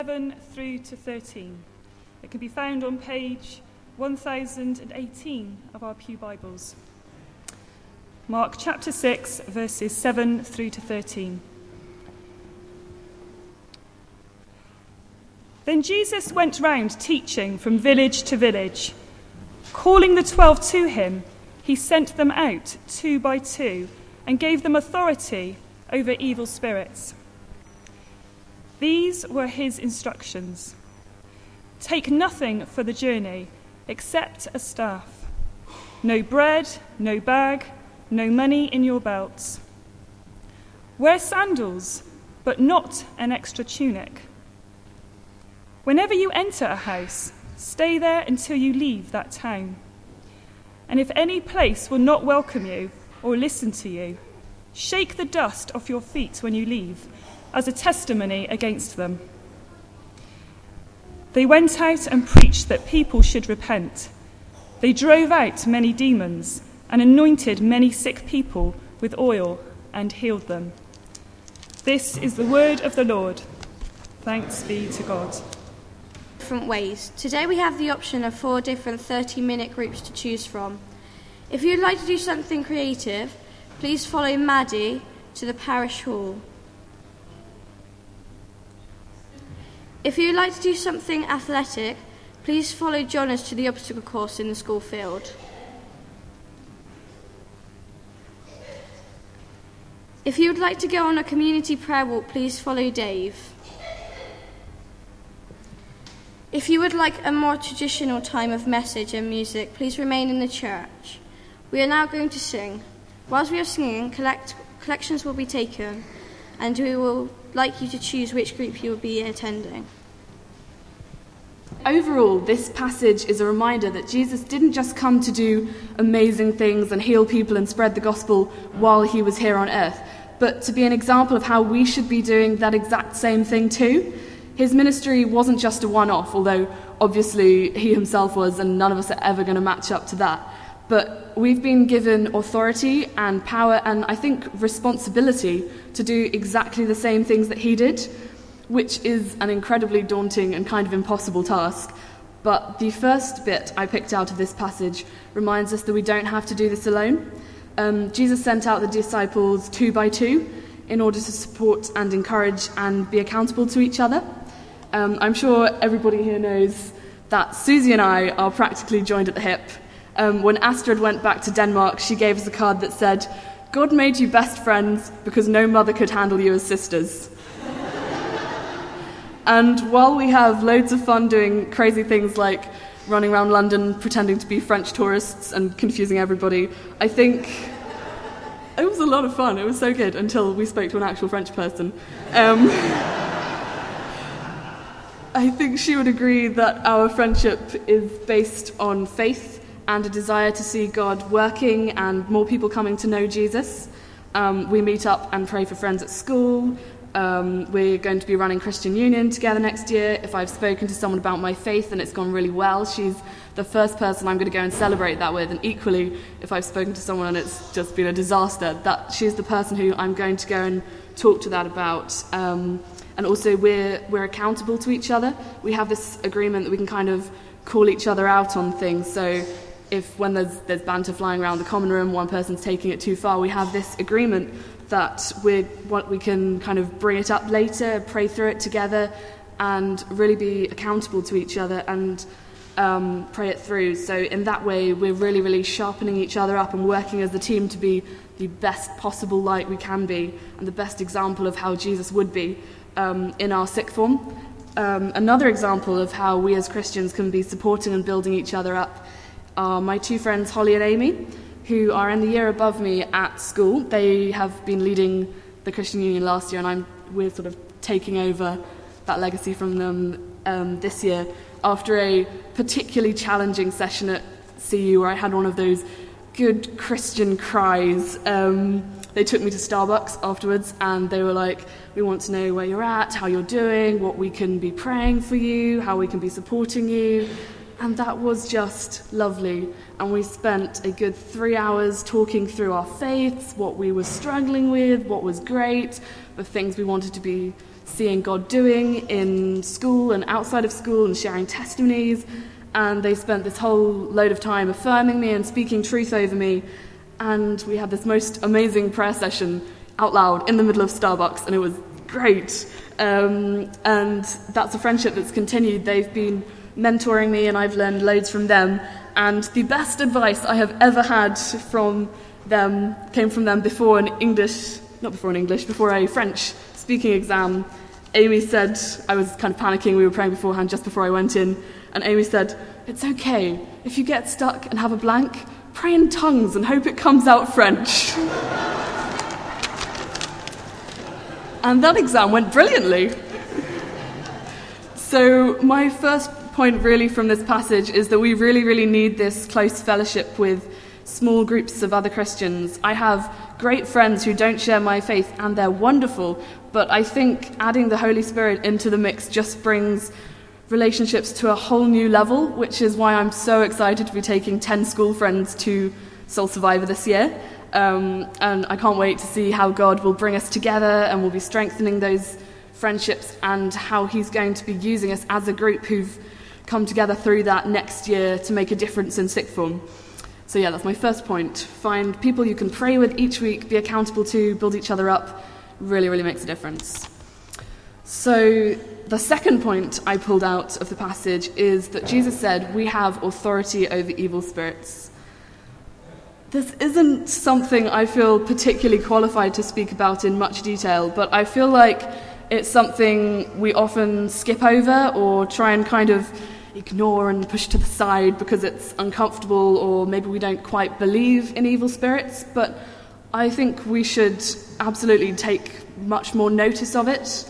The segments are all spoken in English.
7 through to 13. It can be found on page 1018 of our Pew Bibles. Mark chapter 6, verses 7 through to 13. Then Jesus went round teaching from village to village. Calling the 12 to him, he sent them out 2 by 2 and gave them authority over evil spirits. These were his instructions. Take nothing for the journey except a staff. No bread, no bag, no money in your belts. Wear sandals, but not an extra tunic. Whenever you enter a house, stay there until you leave that town. And if any place will not welcome you or listen to you, shake the dust off your feet when you leave, as a testimony against them. They went out and preached that people should repent. They drove out many demons and anointed many sick people with oil and healed them. This is the word of the Lord. Thanks be to God. Different ways. Today we have the option of 4 different 30-minute groups to choose from. If you'd like to do something creative, please follow Maddie to the parish hall. If you'd like to do something athletic, please follow Jonas to the obstacle course in the school field. If you would like to go on a community prayer walk, please follow Dave. If you would like a more traditional time of message and music, please remain in the church. We are now going to sing. Whilst we are singing, collections will be taken, and we will like you to choose which group you will be attending. Overall, this passage is a reminder that Jesus didn't just come to do amazing things and heal people and spread the gospel while he was here on earth, but to be an example of how we should be doing that exact same thing too. His ministry wasn't just a one-off, although obviously he himself was, and none of us are ever going to match up to that. But we've been given authority and power and, I think, responsibility to do exactly the same things that he did, which is an incredibly daunting and kind of impossible task. But the first bit I picked out of this passage reminds us that we don't have to do this alone. Jesus sent out the disciples 2 by 2 in order to support and encourage and be accountable to each other. I'm sure everybody here knows that Susie and I are practically joined at the hip. When Astrid went back to Denmark, she gave us a card that said, "God made you best friends because no mother could handle you as sisters." And while we have loads of fun doing crazy things like running around London pretending to be French tourists and confusing everybody, I think it was a lot of fun. It was so good until we spoke to an actual French person. I think she would agree that our friendship is based on faith and a desire to see God working and more people coming to know Jesus. We meet up and pray for friends at school. We're going to be running Christian Union together next year. If I've spoken to someone about my faith and it's gone really well, she's the first person I'm going to go and celebrate that with. And equally, if I've spoken to someone and it's just been a disaster, that she's the person who I'm going to go and talk to that about. And also, we're accountable to each other. We have this agreement that we can kind of call each other out on things. So if when there's banter flying around the common room, one person's taking it too far, we have this agreement that we can kind of bring it up later, pray through it together, and really be accountable to each other and pray it through. So in that way, we're really, really sharpening each other up and working as a team to be the best possible light we can be and the best example of how Jesus would be in our sixth form. Another example of how we as Christians can be supporting and building each other up are my 2 friends, Holly and Amy, who are in the year above me at school. They have been leading the Christian Union last year, and we're sort of taking over that legacy from them this year after a particularly challenging session at CU where I had one of those good Christian cries. They took me to Starbucks afterwards and they were like, "We want to know where you're at, how you're doing, what we can be praying for you, how we can be supporting you." And that was just lovely. And we spent a good 3 hours talking through our faiths, what we were struggling with, what was great, the things we wanted to be seeing God doing in school and outside of school and sharing testimonies. And they spent this whole load of time affirming me and speaking truth over me. And we had this most amazing prayer session out loud in the middle of Starbucks, and it was great. And that's a friendship that's continued. They've been mentoring me, and I've learned loads from them. And the best advice I have ever had from them came from them before a French speaking exam. Amy said, I was kind of panicking, we were praying beforehand just before I went in, and Amy said, "It's okay, if you get stuck and have a blank, pray in tongues and hope it comes out French." And that exam went brilliantly. So my first point really from this passage is that we really, really need this close fellowship with small groups of other Christians. I have great friends who don't share my faith, and they're wonderful, but I think adding the Holy Spirit into the mix just brings relationships to a whole new level, which is why I'm so excited to be taking 10 school friends to Soul Survivor this year. And I can't wait to see how God will bring us together, and we'll be strengthening those friendships, and how he's going to be using us as a group who've come together through that next year to make a difference in sixth form. So yeah, that's my first point. Find people you can pray with each week, be accountable to, build each other up. Really, really makes a difference. So the second point I pulled out of the passage is that Jesus said we have authority over evil spirits. This isn't something I feel particularly qualified to speak about in much detail, but I feel like it's something we often skip over or try and kind of ignore and push to the side because it's uncomfortable, or maybe we don't quite believe in evil spirits. But I think we should absolutely take much more notice of it.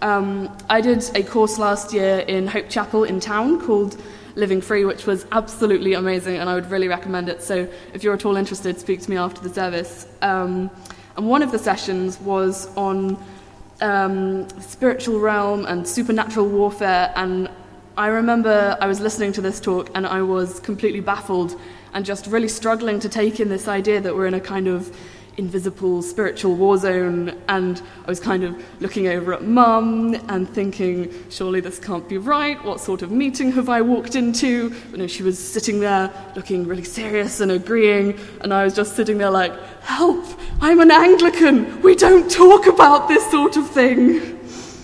I did a course last year in Hope Chapel in town called Living Free, which was absolutely amazing, and I would really recommend it. So if you're at all interested, speak to me after the service. And one of the sessions was on spiritual realm and supernatural warfare, and I remember I was listening to this talk and I was completely baffled and just really struggling to take in this idea that we're in a kind of invisible spiritual war zone. And I was kind of looking over at Mum and thinking, surely this can't be right, what sort of meeting have I walked into? But no, she was sitting there looking really serious and agreeing, and I was just sitting there like, help, I'm an Anglican, we don't talk about this sort of thing.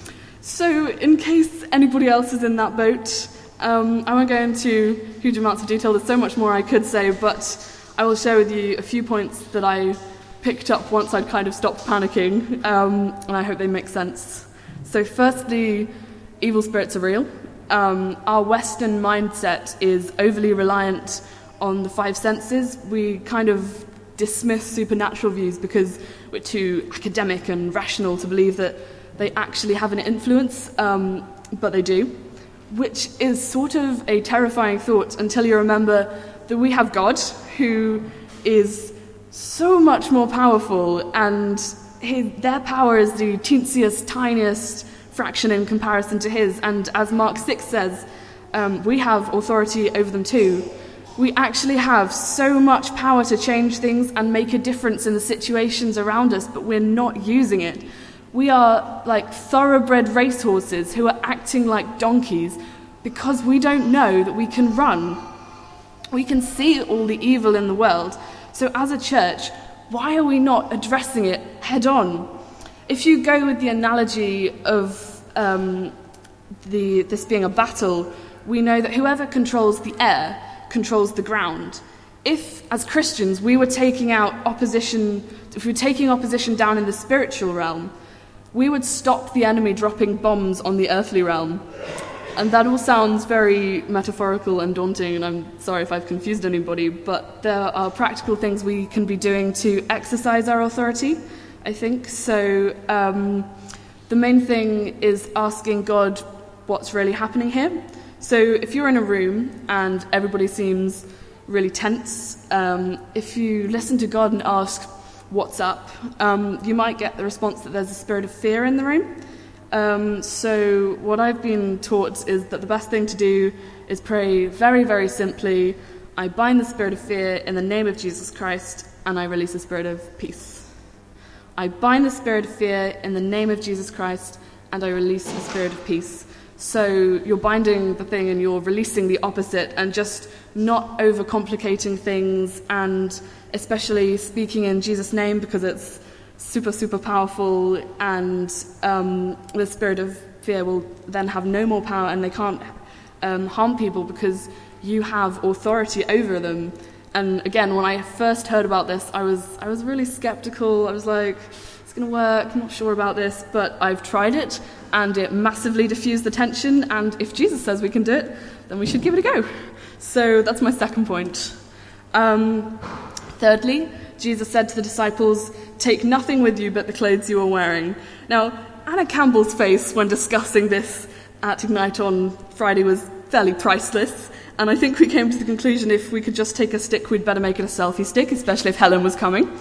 So in case anybody else is in that boat, I won't go into huge amounts of detail, there's so much more I could say, but I will share with you a few points that I picked up once I'd kind of stopped panicking, and I hope they make sense. So firstly, evil spirits are real. Our Western mindset is overly reliant on the five senses. We kind of dismiss supernatural views because we're too academic and rational to believe that they actually have an influence, but they do, which is sort of a terrifying thought until you remember that we have God, who is so much more powerful, and their power is the teensiest, tiniest fraction in comparison to his. And as Mark 6 says, we have authority over them too. We actually have so much power to change things and make a difference in the situations around us, but we're not using it. We are like thoroughbred racehorses who are acting like donkeys because we don't know that we can run. We can see all the evil in the world. So as a church, why are we not addressing it head on? If you go with the analogy of this being a battle, we know that whoever controls the air controls the ground. If, as Christians, we were taking opposition down in the spiritual realm, we would stop the enemy dropping bombs on the earthly realm. And that all sounds very metaphorical and daunting, and I'm sorry if I've confused anybody, but there are practical things we can be doing to exercise our authority, I think. So the main thing is asking God what's really happening here. So if you're in a room and everybody seems really tense, if you listen to God and ask, what's up, you might get the response that there's a spirit of fear in the room. So what I've been taught is that the best thing to do is pray very, very simply, I bind the spirit of fear in the name of Jesus Christ, and I release the spirit of peace. I bind the spirit of fear in the name of Jesus Christ, and I release the spirit of peace. So you're binding the thing and you're releasing the opposite, and just not overcomplicating things, and especially speaking in Jesus' name because it's super, super powerful, and the spirit of fear will then have no more power, and they can't harm people because you have authority over them. And again, when I first heard about this, I was really skeptical. I was like, it's going to work, I'm not sure about this, but I've tried it, and it massively diffused the tension, and if Jesus says we can do it, then we should give it a go. So that's my second point. Thirdly, Jesus said to the disciples, "Take nothing with you but the clothes you are wearing." Now, Anna Campbell's face when discussing this at Ignite on Friday was fairly priceless, and I think we came to the conclusion if we could just take a stick, we'd better make it a selfie stick, especially if Helen was coming.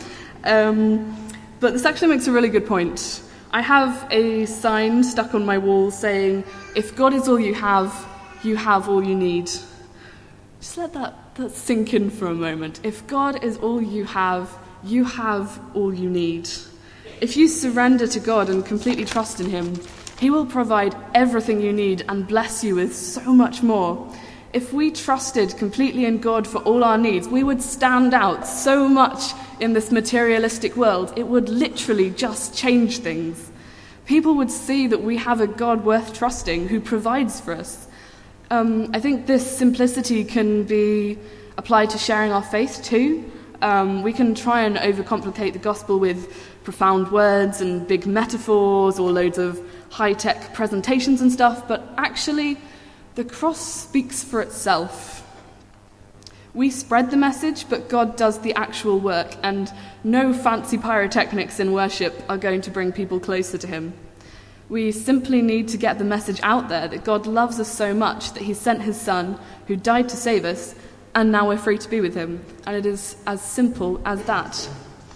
But this actually makes a really good point. I have a sign stuck on my wall saying, "If God is all you have all you need." Just let that sink in for a moment. If God is all you have all you need. If you surrender to God and completely trust in him, he will provide everything you need and bless you with so much more. If we trusted completely in God for all our needs, we would stand out so much in this materialistic world. It would literally just change things. People would see that we have a God worth trusting who provides for us. I think this simplicity can be applied to sharing our faith too. We can try and overcomplicate the gospel with profound words and big metaphors or loads of high-tech presentations and stuff, but actually the cross speaks for itself. We spread the message, but God does the actual work, and no fancy pyrotechnics in worship are going to bring people closer to him. We simply need to get the message out there that God loves us so much that he sent his son, who died to save us, and now we're free to be with him. And it is as simple as that.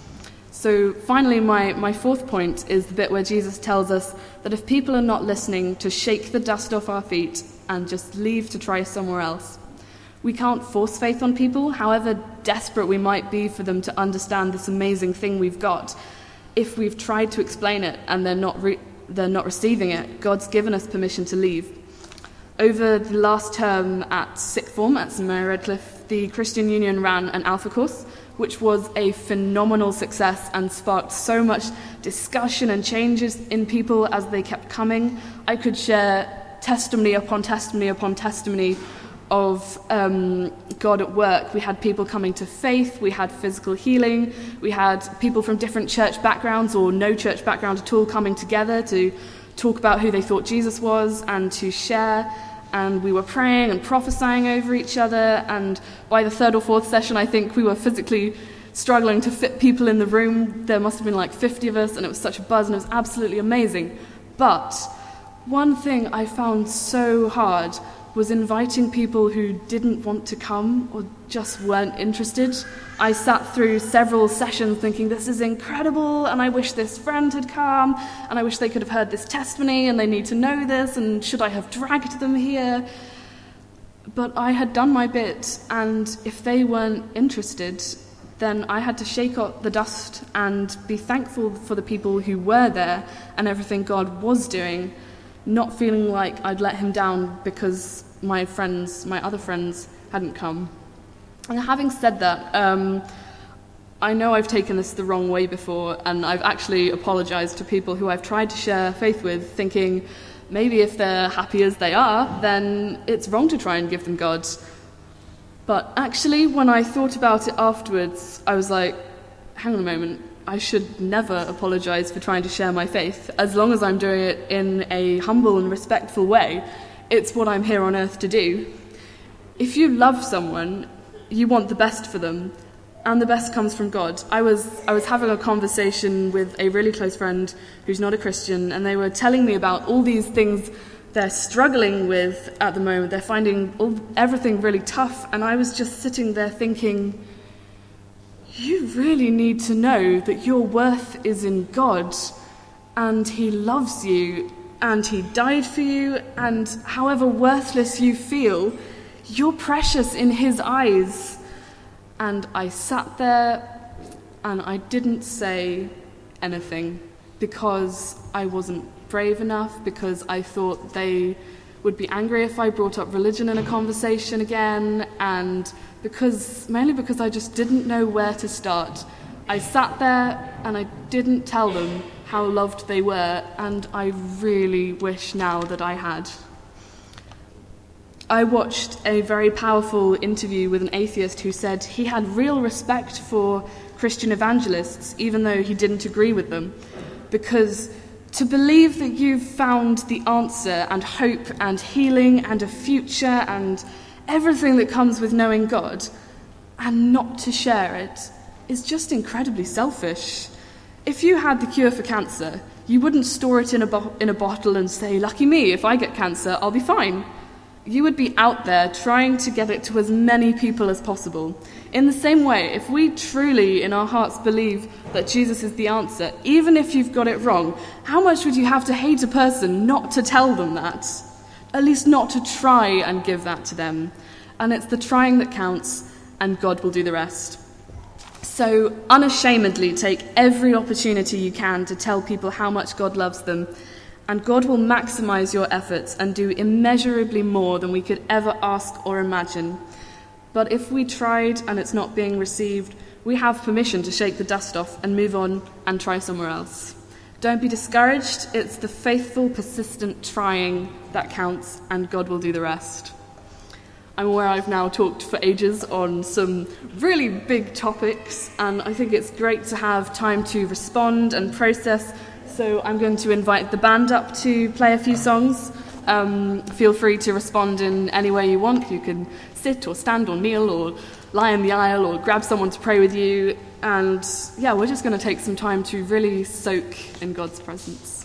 So finally, my fourth point is the bit where Jesus tells us that if people are not listening, to shake the dust off our feet and just leave to try somewhere else. We can't force faith on people, however desperate we might be for them to understand this amazing thing we've got. If we've tried to explain it and they're not receiving it, God's given us permission to leave. Over the last term at sixth form at St Mary Redcliffe, the Christian Union ran an Alpha course, which was a phenomenal success and sparked so much discussion and changes in people as they kept coming. I could share testimony upon testimony upon testimony of God at work. We had people coming to faith, we had physical healing, we had people from different church backgrounds or no church background at all coming together to talk about who they thought Jesus was and to share. And we were praying and prophesying over each other, and by the third or fourth session I think we were physically struggling to fit people in the room. There must have been like 50 of us, and it was such a buzz, and it was absolutely amazing. But one thing I found so hard was inviting people who didn't want to come or just weren't interested. I sat through several sessions thinking, this is incredible, and I wish this friend had come, and I wish they could have heard this testimony, and they need to know this, and should I have dragged them here? But I had done my bit, and if they weren't interested, then I had to shake up the dust and be thankful for the people who were there and everything God was doing, not feeling like I'd let him down because my other friends hadn't come. And having said that, I know I've taken this the wrong way before, and I've actually apologised to people who I've tried to share faith with, thinking maybe if they're happy as they are, then it's wrong to try and give them God. But actually, when I thought about it afterwards, I was like, hang on a moment, I should never apologise for trying to share my faith, as long as I'm doing it in a humble and respectful way. It's what I'm here on earth to do. If you love someone, you want the best for them, and the best comes from God. I was having a conversation with a really close friend who's not a Christian, and they were telling me about all these things they're struggling with at the moment. They're finding everything really tough, and I was just sitting there thinking, you really need to know that your worth is in God, and he loves you, and he died for you, and however worthless you feel, you're precious in his eyes. And I sat there and I didn't say anything because I wasn't brave enough because I thought they would be angry if I brought up religion in a conversation again, and mainly because I just didn't know where to start. I sat there and I didn't tell them how loved they were, and I really wish now that I had. I watched a very powerful interview with an atheist who said he had real respect for Christian evangelists, even though he didn't agree with them, because to believe that you've found the answer and hope and healing and a future and everything that comes with knowing God, and not to share it, is just incredibly selfish. If you had the cure for cancer, you wouldn't store it in a bottle and say, "Lucky me, if I get cancer, I'll be fine." You would be out there trying to get it to as many people as possible. In the same way, if we truly in our hearts believe that Jesus is the answer, even if you've got it wrong, how much would you have to hate a person not to tell them that? At least not to try and give that to them. And it's the trying that counts, and God will do the rest. So unashamedly take every opportunity you can to tell people how much God loves them, and God will maximize your efforts and do immeasurably more than we could ever ask or imagine. But if we tried and it's not being received, we have permission to shake the dust off and move on and try somewhere else. Don't be discouraged. It's the faithful, persistent trying that counts, and God will do the rest. I'm aware I've now talked for ages on some really big topics, and I think it's great to have time to respond and process. So I'm going to invite the band up to play a few songs. Feel free to respond in any way you want. You can sit or stand or kneel or lie in the aisle or grab someone to pray with you. And yeah, we're just going to take some time to really soak in God's presence.